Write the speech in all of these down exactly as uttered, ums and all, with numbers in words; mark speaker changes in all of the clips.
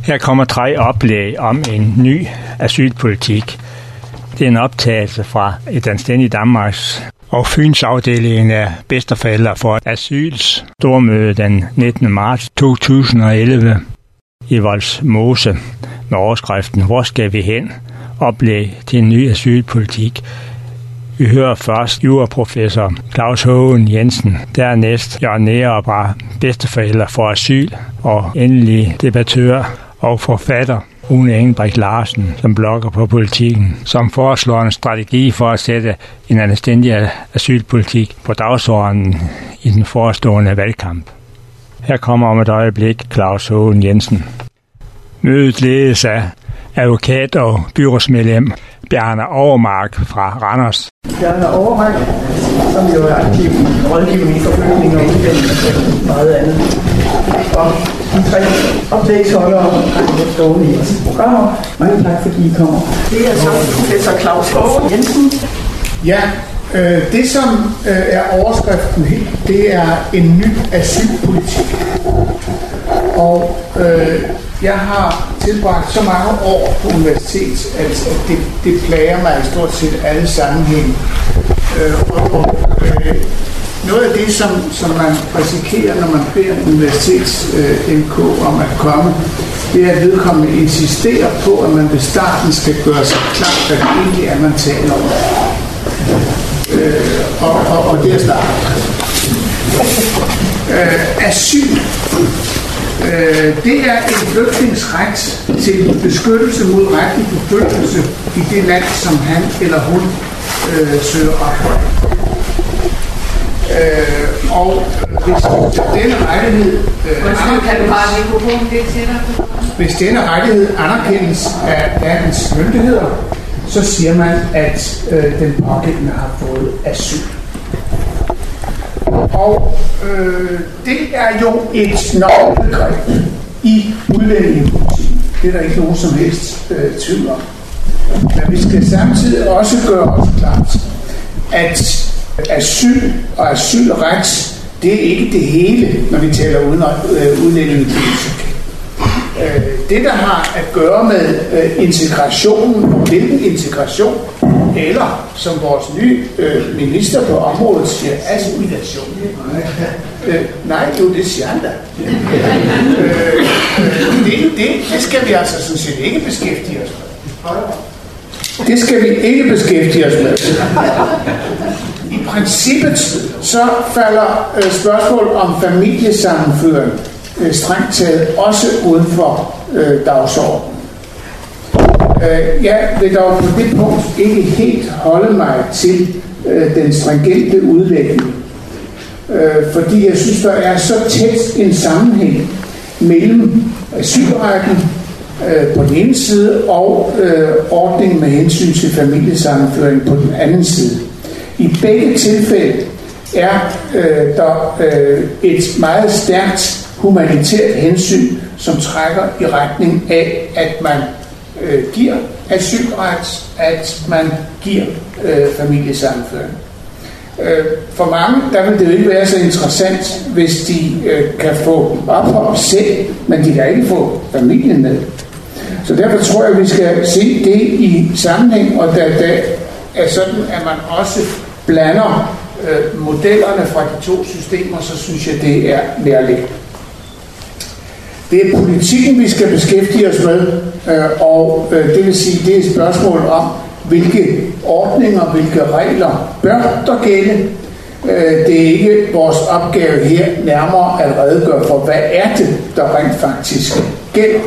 Speaker 1: Her kommer tre oplæg om en ny asylpolitik. Det er en optagelse fra et anstændigt Danmarks og Fyns afdeling af bedsteforældre for asyls stormøde den nittende marts to tusind og elleve i Vollsmose med overskriften "Hvor skal vi hen?" Oplæg til en ny asylpolitik. Vi hører først juraprofessor Claus Hagen Jensen, dernæst Jørgen Neergaard, bedsteforældre for asyl, og endelig debattør og forfatter Rune Engelbrekt Larsen, som blogger på Politiken, som foreslår en strategi for at sætte en anstændig asylpolitik på dagsordenen i den forestående valgkamp. Her kommer om et øjeblik Claus Hagen Jensen. Mødet ledes af advokat og byrådsmedlem Bjarne Overmark fra Randers.
Speaker 2: Bjarne Overmark, som jo er aktiv rådgivning for flygtninge og uddannelse og meget andet. Og de tre oplægsholdere har lidt stående i vores programmer. Mange tak, fordi I kommer. Det er så professor Claus Hagen Jensen.
Speaker 3: Ja, øh, det som øh, er overskriften her, det er en ny asylpolitik. Og øh, jeg har tilbragt så mange år på universitet, at, at det, det plager mig i stort set alle sammenhæng. Øh, og og øh, noget af det, som, som man risikerer, når man beder universitets øh, M K om at komme, det er, at vedkommende insisterer på, at man ved starten skal gøre sig klart, hvad det egentlig er, man taler om. Øh, og, og, og det er starten. Øh, asyl. Øh, det er en flygtningsret til beskyttelse mod retlig forfølgelse i det land, som han eller hun øh, søger ophold. Øh, og hvis denne rettighed øh, hvis denne rettighed anerkendes af landets myndigheder, så siger man, at øh, den pågældende har fået asyl. Og øh, det er jo et nøglebegreb i udlændingepolitikken. Det er der ikke nogen som helst øh, tvivl om. Men vi skal samtidig også gøre os klart, at asyl og asylret, det er ikke det hele, når vi taler uden øh, udlændingepolitik. Øh, det, der har at gøre med øh, integrationen, og hvilken integration, eller som vores nye øh, minister på området siger, assimilation. Øh, nej, jo, det siger han da. øh, øh, det, det, det skal vi altså sådan set ikke beskæftige os med. Det skal vi ikke beskæftige os med. I princippet så falder øh, spørgsmål om familiesammenføring øh, strengt taget også uden for øh, dagsordenen. Øh, jeg vil dog på det punkt ikke helt holde mig til øh, den stringente udlægning, øh, fordi jeg synes, der er så tæt en sammenhæng mellem asylretten øh, på den ene side og øh, ordningen med hensyn til familiesammenføring på den anden side. I begge tilfælde er øh, der øh, et meget stærkt humanitært hensyn, som trækker i retning af, at man øh, giver asylret, at man giver øh, familiesammenføring. Øh, for mange, der vil det jo ikke være så interessant, hvis de øh, kan få ophold selv, men de kan ikke få familien med. Så derfor tror jeg, at vi skal se det i sammenhæng, og da det er sådan, at man også blander øh, modellerne fra de to systemer, så synes jeg, det er nærliggende. Det er politikken, vi skal beskæftige os med, øh, og øh, det vil sige, det er et spørgsmål om, hvilke ordninger, hvilke regler bør der gælde. Øh, det er ikke vores opgave her nærmere at redegøre for, hvad er det, der rent faktisk gælder.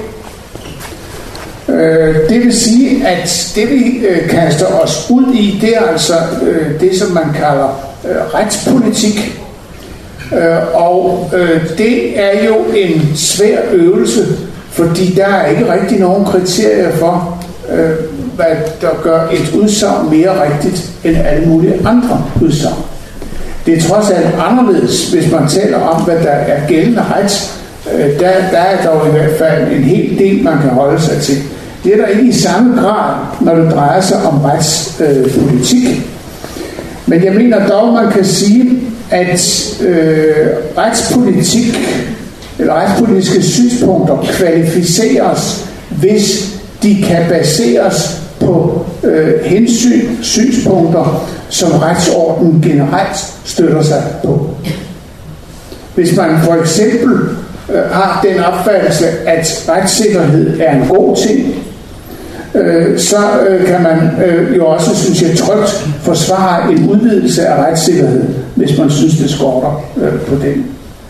Speaker 3: Øh, det vil sige, at det vi øh, kaster os ud i, det er altså øh, det, som man kalder øh, retspolitik. Øh, og øh, det er jo en svær øvelse, fordi der er ikke rigtig nogen kriterier for, øh, hvad der gør et udsagn mere rigtigt end alle mulige andre udsagn. Det er trods alt anderledes, hvis man taler om, hvad der er gældende ret. Øh, der, der er dog i hvert fald en hel del, man kan holde sig til. Det er der ikke i samme grad, når det drejer sig om retspolitik. Øh, Men jeg mener dog, man kan sige, at øh, retspolitik eller retspolitiske synspunkter kvalificeres, hvis de kan baseres på øh, hensyn, synspunkter, som retsordenen generelt støtter sig på. Hvis man for eksempel øh, har den opfattelse, at retssikkerhed er en god ting, øh, så øh, kan man øh, jo også, synes jeg, trygt forsvare en udvidelse af retssikkerhed, hvis man synes, det skorter øh, på den.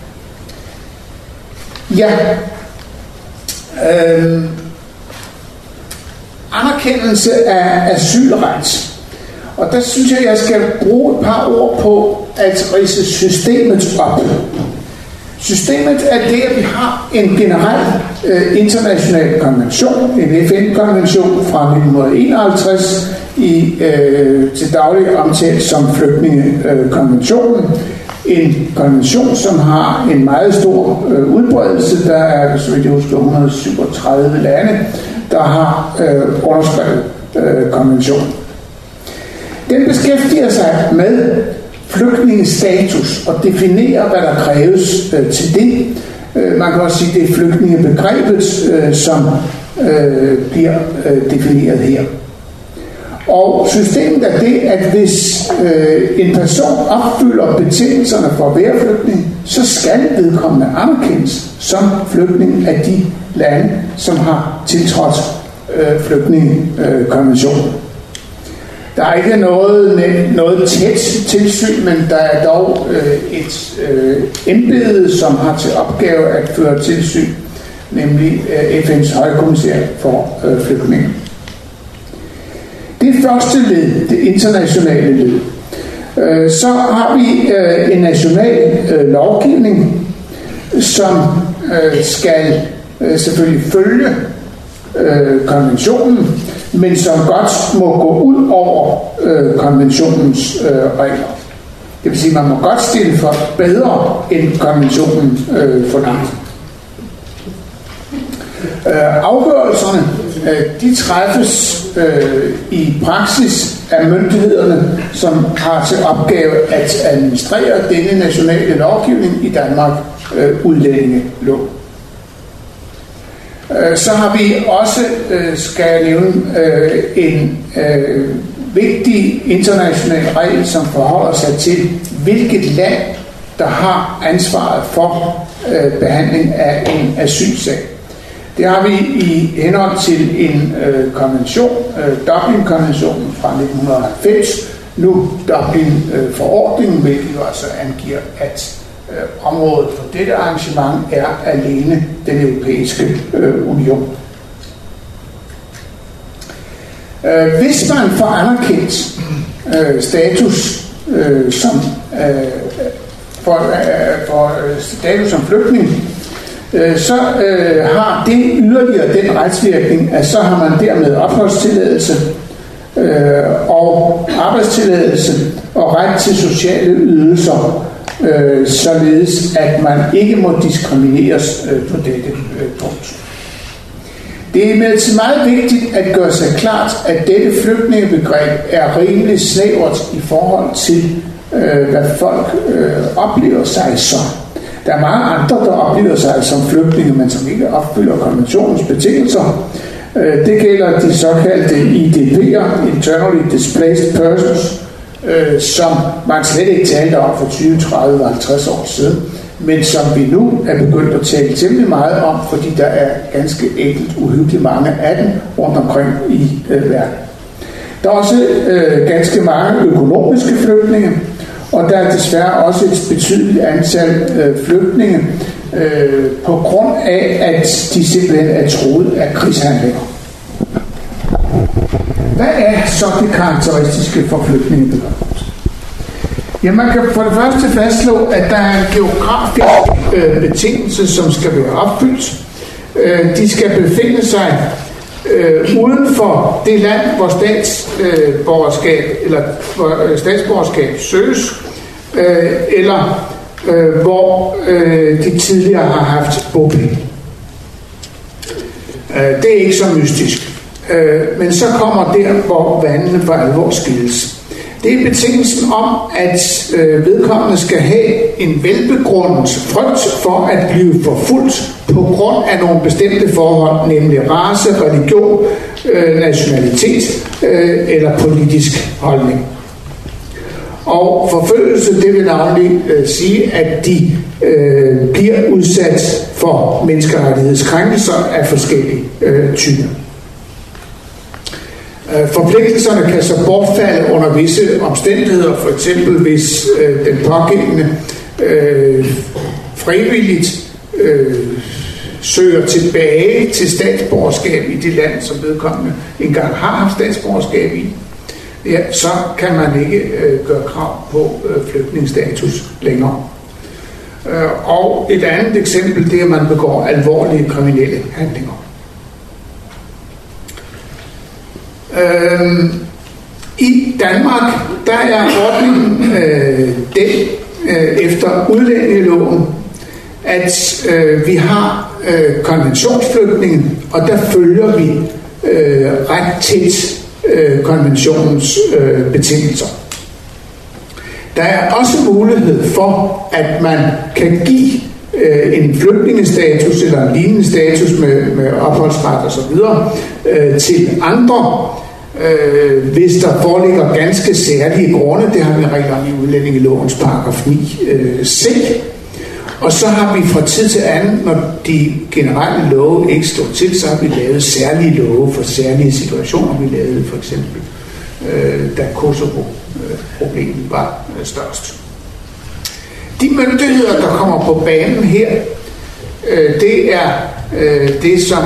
Speaker 3: Ja, øh, anerkendelse af asylret. Og der synes jeg, jeg skal bruge et par ord på at ridse systemet op. Systemet er det, at vi har en generel øh, international konvention, en F N-konvention fra nitten enoghalvtreds, i, øh, til daglig omtalt som flygtningekonventionen. En konvention, som har en meget stor øh, udbredelse. Der er, så vidt jeg husker, et hundrede og syvogtredive lande, der har øh, underskrevet øh, konventionen. Den beskæftiger sig med flygtningestatus og definerer, hvad der kræves øh, til det. Øh, man kan også sige, at det er flygtningebegrebet, øh, som øh, bliver øh, defineret her. Og systemet er det, at hvis øh, en person opfylder betingelserne for at være flygtning, så skal vedkommende anerkendes som flygtning af de lande, som har tiltrådt øh, flygtningekonventionen. Der er ikke noget, noget tæt tilsyn, men der er dog øh, et øh, embede, som har til opgave at føre tilsyn, nemlig øh, F N's højkommissær for øh, flygtninge. Det første led, det internationale led. Øh, så har vi øh, en national øh, lovgivning, som øh, skal øh, selvfølgelig følge øh, konventionen, men som godt må gå ud over øh, konventionens øh, regler. Det vil sige, at man må godt stille for bedre end konventionen øh, forlanger. Øh, afgørelserne, øh, de træffes øh, i praksis af myndighederne, som har til opgave at administrere denne nationale lovgivning, i Danmark øh, udlændingelov. Så har vi også, skal jeg nævne, en vigtig international regel, som forholder sig til, hvilket land, der har ansvaret for behandling af en asylsag. Det har vi i henhold til en konvention, Dublin-konventionen fra nitten halvfems, nu Dublin-forordningen, hvilket jo altså angiver, at området for dette arrangement er alene den europæiske øh, union. Øh, hvis man får anerkendt øh, status øh, som øh, for, øh, for øh, status som flygtning, øh, så øh, har det yderligere den retsvirkning, at så har man dermed opholdstilladelse øh, og arbejdstilladelse og ret til sociale ydelser, Øh, således at man ikke må diskrimineres øh, på dette øh, punkt. Det er imidlertid meget vigtigt at gøre sig klart, at dette flygtningebegreb er rimelig snævert i forhold til, øh, hvad folk øh, oplever sig som. Der er mange andre, der oplever sig som flygtninge, men som ikke opfylder konventionens betingelser. Øh, det gælder de såkaldte I D P'er, Internally Displaced Persons, Øh, som man slet ikke talte om for tyve, tredive, halvtreds år siden, men som vi nu er begyndt at tale temmelig meget om, fordi der er ganske enkelt uhyggeligt mange af dem rundt omkring i øh, verden. Der er også øh, ganske mange økonomiske flygtninge, og der er desværre også et betydeligt antal øh, flygtninge øh, på grund af, at de simpelthen er truet af krigshandlinger. Hvad er så det karakteristiske for flygtningebegrebet? Ja, man kan for det første fastslå, at der er en geografisk øh, betingelse, som skal være opfyldt. Øh, de skal befinde sig øh, uden for det land, hvor statsborgerskab øh, eller hvor øh, statsborgerskab søges, øh, eller øh, hvor øh, de tidligere har haft bopæl. Øh, det er ikke så mystisk. Men så kommer der, hvor vandene for alvor skilles. Det er betingelsen om, at øh, vedkommende skal have en velbegrundet frygt for at blive forfulgt på grund af nogle bestemte forhold, nemlig race, religion, øh, nationalitet øh, eller politisk holdning. Og forfølgelse, det vil navnlig øh, sige, at de øh, bliver udsat for menneskerettighedskrænkelser af forskellige øh, typer. Forpligtelserne kan så bortfalde under visse omstændigheder, for eksempel hvis øh, den pågældende øh, frivilligt øh, søger tilbage til statsborgerskab i det land, som vedkommende engang har haft statsborgerskab i, ja, så kan man ikke øh, gøre krav på øh, flygtningsstatus længere. Øh, og et andet eksempel, det er, at man begår alvorlige kriminelle handlinger. Øhm, I Danmark, der er ordningen øh, den øh, efter udlændingeloven, at øh, vi har øh, konventionsflygtninge, og der følger vi øh, ret tæt øh, konventionens øh, betingelser. Der er også mulighed for, at man kan give øh, en flygtningestatus eller en lignende status med, med opholdsret og så videre øh, til andre, øh, hvis der foreligger ganske særlige grunde. Det har vi regler i udlændingelovens paragraf ni øh, C. Og så har vi fra tid til anden, når de generelle love ikke står til, så har vi lavet særlige love for særlige situationer. Vi lavede for eksempel, øh, da Kosovo-problemet øh, var øh, størst. De myndigheder, der kommer på banen her, øh, det er øh, det, som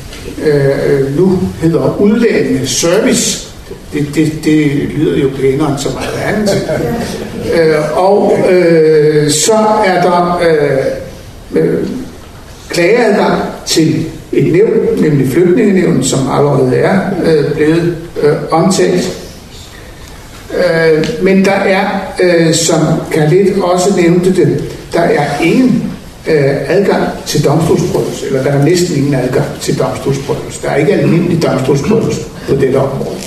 Speaker 3: øh, nu hedder udlændingeservice. Det, det, det lyder jo pænere end så meget andet. Øh, og øh, så er der øh, øh, klageadgang til et nævn, nemlig flygtningenævnet, som allerede er øh, blevet øh, omtalt. Øh, men der er, øh, som Khaled også nævnte det, der er ingen øh, adgang til domstolsprøvelse, eller der er næsten ingen adgang til domstolsprøvelse. Der er ikke almindelig domstolsprøvelse på dette område.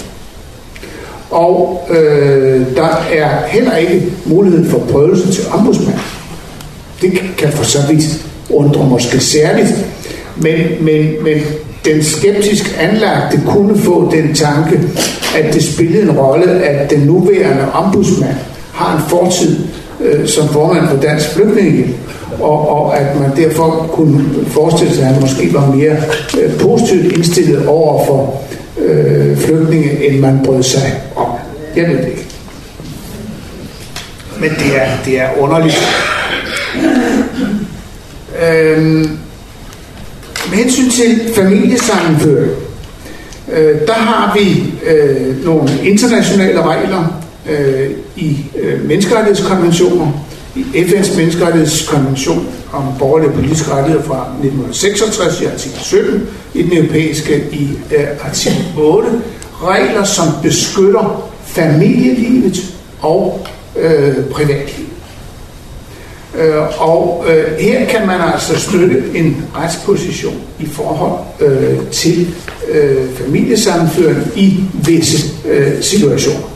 Speaker 3: Og øh, der er heller ikke mulighed for prøvelse til ombudsmand. Det kan for så vidt undre måske særligt, men, men, men den skeptisk anlagte kunne få den tanke, at det spillede en rolle, at den nuværende ombudsmand har en fortid øh, som formand for Dansk Flygtningehjælp, og, og at man derfor kunne forestille sig, at han måske var mere øh, positivt indstillet over for øh, flygtninge, end man brød sig om. Jeg ved det ikke. Men det er, det er underligt. Øhm, med hensyn til familiesammenføring, øh, der har vi øh, nogle internationale regler øh, i øh, menneskerettighedskonventioner, i F N's menneskerettighedskonvention om borgerlige og politiske rettigheder fra nitten seksogtres i artikel sytten, i den europæiske i øh, artikel otte, regler som beskytter familielivet og øh, privatlivet. Øh, og øh, her kan man altså støtte en retsposition i forhold øh, til øh, familiesammenføring i visse øh, situationer.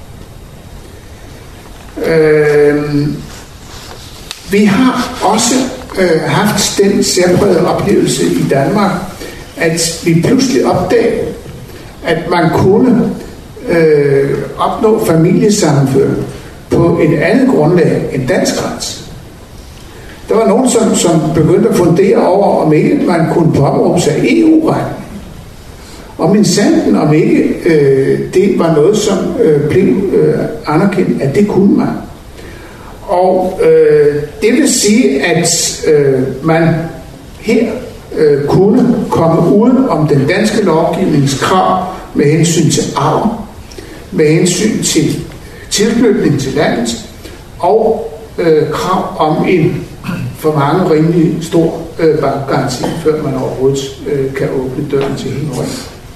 Speaker 3: Øh, vi har også øh, haft den særprægede oplevelse i Danmark, at vi pludselig opdagede, at man kunne øh, opnå familiesammenføring på et andet grundlag end dansk ret. Der var nogen, som, som begyndte at fundere over, om ikke man kunne påberåbe sig E U-retten. Og min sanden, om ikke øh, det var noget, som øh, blev øh, anerkendt, at det kunne man. Og øh, det vil sige, at øh, man her øh, kunne komme uden om den danske lovgivningskrav med hensyn til arv, med hensyn til tilknytning til landet og øh, krav om en for mange rimelig stor øh, bankgaranti, før man overhovedet øh, kan åbne døren til himlen.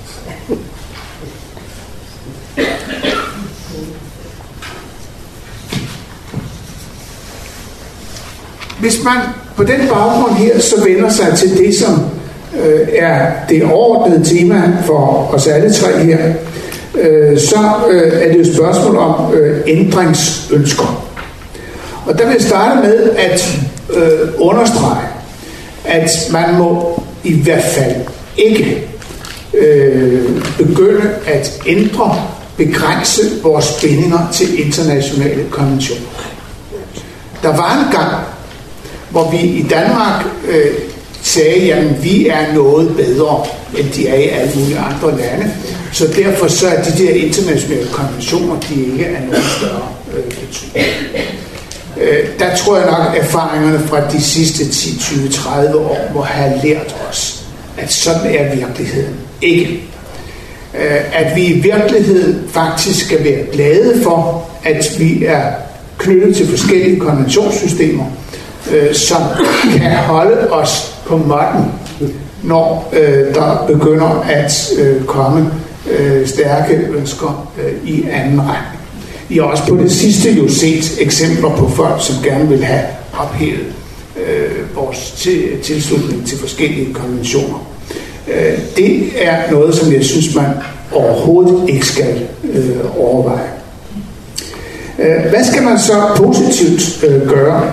Speaker 3: Hvis man på den baggrund her så vender sig til det, som øh, er det overordnede tema for os alle tre her, øh, så øh, er det jo et spørgsmål om øh, ændringsønsker. Og der vil jeg starte med at øh, understrege, at man må i hvert fald ikke øh, begynde at ændre, begrænse vores bindinger til internationale konventioner. Der var en gang, hvor vi i Danmark øh, sagde, at vi er noget bedre, end de er i alle mulige andre lande. Så derfor så er de der internationale konventioner, de ikke er nogen større øh, betydning. Øh, der tror jeg nok, at erfaringerne fra de sidste ti, tyve, tredive år må have lært os, at sådan er virkeligheden ikke. Øh, at vi i virkeligheden faktisk skal være glade for, at vi er knyttet til forskellige konventionssystemer, øh, som kan holde os på måtten, når øh, der begynder at øh, komme øh, stærke ønsker øh, i anden retning. I har også på det sidste jo set eksempler på folk, som gerne vil have ophævet øh, vores til, tilslutning til forskellige konventioner. Øh, det er noget, som jeg synes, man overhovedet ikke skal øh, overveje. Øh, hvad skal man så positivt øh, gøre?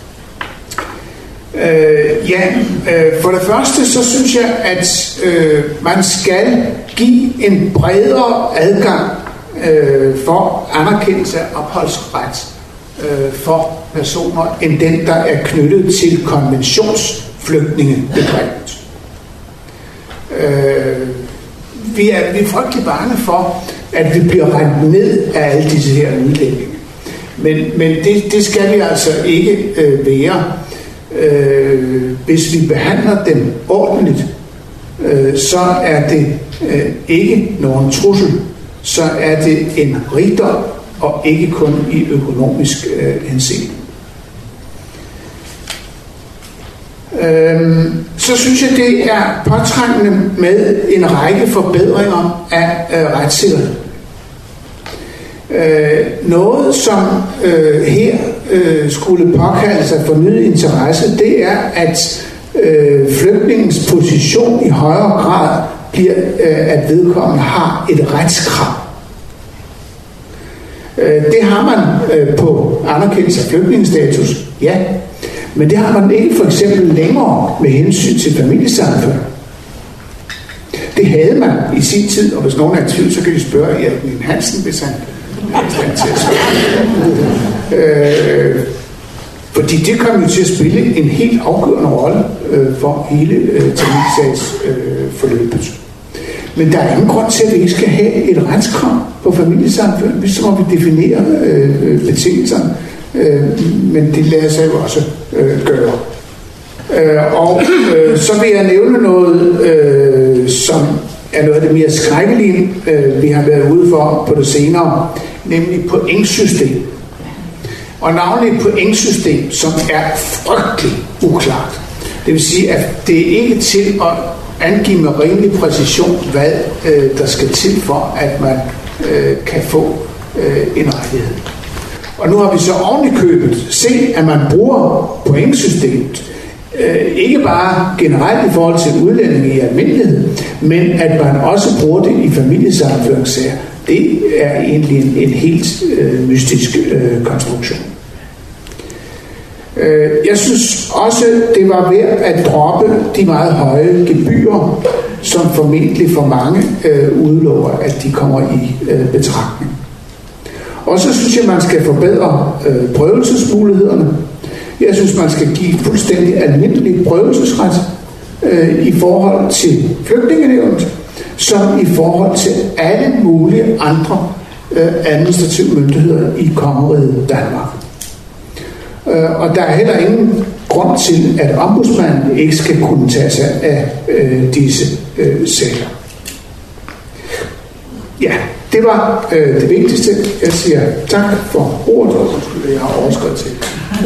Speaker 3: Øh, ja, øh, for det første så synes jeg, at øh, man skal give en bredere adgang øh, for anerkendelse af opholdsret øh, for personer, end den, der er knyttet til konventionsflygtningebegrebet. Øh, vi, er, vi er frygtelig bange for, at vi bliver rendt ned af alle disse her udlændinge. Men, men det, det skal vi altså ikke øh, være. Øh, hvis vi behandler dem ordentligt, øh, så er det øh, ikke nogen trussel, så er det en rigdom, og ikke kun i økonomisk øh, henseende. Øh, så synes jeg, det er påtrængende med en række forbedringer af øh, retssikkerhed. Øh, noget, som øh, her øh, skulle påkalde sig fornyet interesse, det er, at øh, flygtningens position i højere grad bliver, øh, at vedkommende har et retskrav. Øh, det har man øh, på anerkendelse af flygtningestatus, ja, men det har man ikke for eksempel længere med hensyn til familiesammenføring. Det havde man i sin tid, og hvis nogen er i tvivl, så kan de spørge Erik Nien Hansen, hvis han øh, fordi det kommer jo til at spille en helt afgørende rolle øh, for hele øh, tamilsagsforløbet. Øh, Men der er ingen grund til, at vi ikke skal have et retskrav på familiesammenføring. Så må vi definere øh, betingelserne, øh, men det lader sig jo også øh, gøre. Øh, og øh, så vil jeg nævne noget, øh, som er noget af det mere skrækkelige, øh, vi har været ude for på det senere, nemlig pointsystem. Og navnlig pointsystem, som er frygtelig uklart. Det vil sige, at det er ikke til at angive med rimelig præcision, hvad øh, der skal til for, at man øh, kan få øh, en rettighed. Og nu har vi så oven i købet set, at man bruger pointsystemet, øh, ikke bare generelt i forhold til udlændinge i almindelighed, men at man også bruger det i familiesammenføringssager. Det er egentlig en, en helt øh, mystisk øh, konstruktion. Øh, jeg synes også, det var værd at droppe de meget høje gebyrer, som formentlig for mange øh, udelover, at de kommer i øh, betragtning. Og så synes jeg, man skal forbedre øh, prøvelsesmulighederne. Jeg synes, man skal give fuldstændig almindelig prøvelsesret øh, i forhold til flygtningenævnet, som i forhold til alle mulige andre øh, administrative myndigheder i kongeriget Danmark. Øh, og der er heller ingen grund til, at ombudsmanden ikke skal kunne tage sig af øh, disse øh, sager. Ja, det var øh, det vigtigste. Jeg siger tak for ordet, og undskyld, jeg har overskredet til.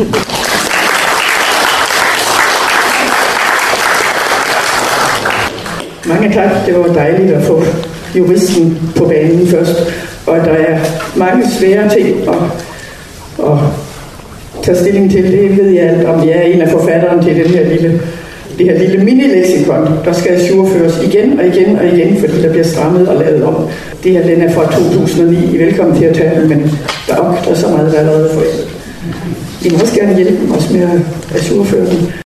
Speaker 2: Mange tak. Det var dejligt at få juristen på banen først. Og der er mange svære ting at, at tage stilling til. Det ved jeg, om jeg er en af forfatteren til den her lille det her lille mini-leksikon, der skal ajourføres igen og igen og igen, fordi der bliver strammet og lavet om. Det her, den er fra to tusind og ni. I er velkommen til at tage den, men der er, der er så meget, der er allerede forældet. I må også gerne hjælpe os med at ajourføre den.